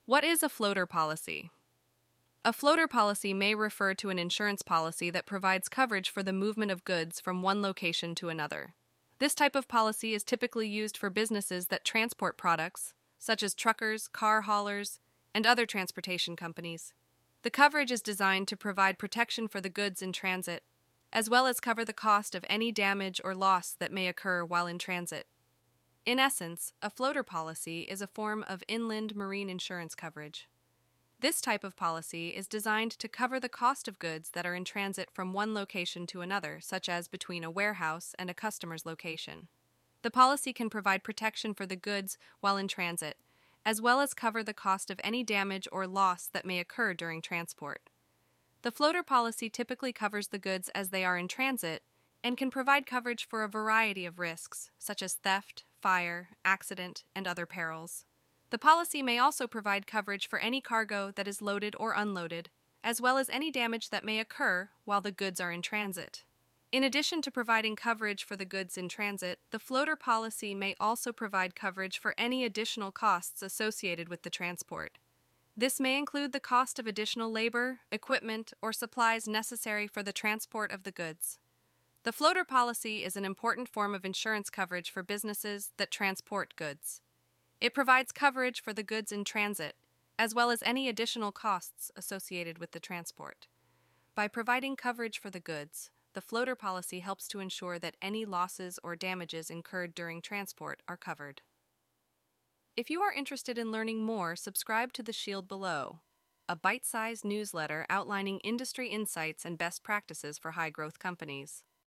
What is a floater policy? A floater policy may refer to an insurance policy that provides coverage for the movement of goods from one location to another. This type of policy is typically used for businesses that transport products, such as truckers, car haulers, and other transportation companies. The coverage is designed to provide protection for the goods in transit, as well as cover the cost of any damage or loss that may occur while in transit. In essence, a floater policy is a form of inland marine insurance coverage. This type of policy is designed to cover the cost of goods that are in transit from one location to another, such as between a warehouse and a customer's location. The policy can provide protection for the goods while in transit, as well as cover the cost of any damage or loss that may occur during transport. The floater policy typically covers the goods as they are in transit and can provide coverage for a variety of risks, such as theft, fire, accident, and other perils. The policy may also provide coverage for any cargo that is loaded or unloaded, as well as any damage that may occur while the goods are in transit. In addition to providing coverage for the goods in transit, the floater policy may also provide coverage for any additional costs associated with the transport. This may include the cost of additional labor, equipment, or supplies necessary for the transport of the goods. The floater policy is an important form of insurance coverage for businesses that transport goods. It provides coverage for the goods in transit, as well as any additional costs associated with the transport. By providing coverage for the goods, the floater policy helps to ensure that any losses or damages incurred during transport are covered. If you are interested in learning more, subscribe to The Shield below, a bite-sized newsletter outlining industry insights and best practices for high-growth companies.